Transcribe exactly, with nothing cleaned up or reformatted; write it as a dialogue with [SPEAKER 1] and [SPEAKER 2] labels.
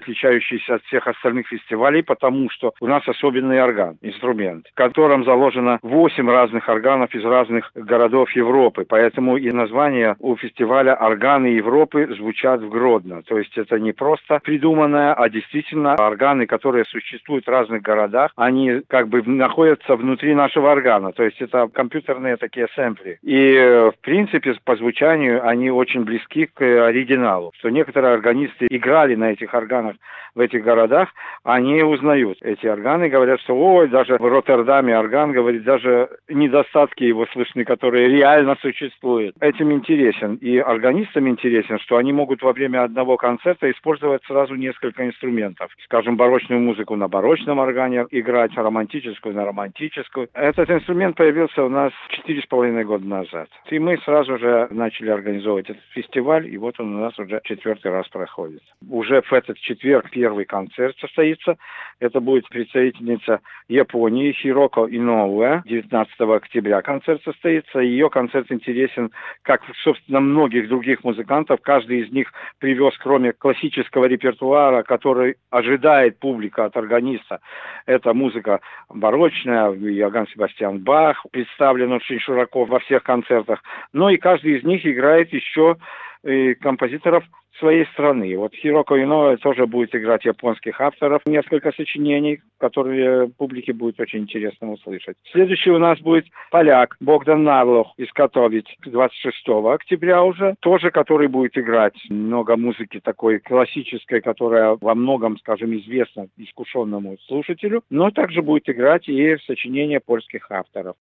[SPEAKER 1] отличающийся от всех остальных фестивалей, потому что у нас особенный орган, инструмент, в котором заложено восемь разных органов из разных городов Европы. Поэтому и название у фестиваля «Органы Европы» звучат в Гродно. То есть это не просто придуманное, а действительно органы, которые существуют в разных городах, они как бы находятся внутри нашего органа. То есть это компьютерные такие сэмпли. И в принципе по звучанию они очень близки к оригиналу. Что некоторые органисты играли на этих органах в этих городах, они узнают эти органы, говорят, что ой, даже в Роттердаме орган, говорит, даже недостатки его слышны, которые реально существуют. Этим интересен. И органистам интересен, что они могут во время одного концерта использовать сразу несколько инструментов. Скажем, барочную музыку на барочном органе играть, романтическую на романтическую. Этот инструмент появился у нас четыре с половиной года назад. И мы сразу же начали организовывать этот фестиваль, и вот он у нас уже четвертый раз проходит. Уже в этот четверг первый концерт состоится. Это будет представительница Японии Хироко Иноуэ. девятнадцатого октября концерт состоится. Ее концерт интересен, как, собственно, многих других музыкантов. Каждый из них привез, кроме классического репертуара, который ожидает публика от органиста, это музыка барочная, Иоганн Себастьян Бах представлен очень широко во всех концертах. Но и каждый из них играет еще и композиторов своей страны. Вот Хироко Иноуэ тоже будет играть японских авторов, несколько сочинений, которые публике будет очень интересно услышать. Следующий у нас будет поляк Богдан Навлох из Катовиц двадцать шестого октября уже, тоже который будет играть много музыки такой классической, которая во многом, скажем, известна искушенному слушателю, но также будет играть и сочинения польских авторов.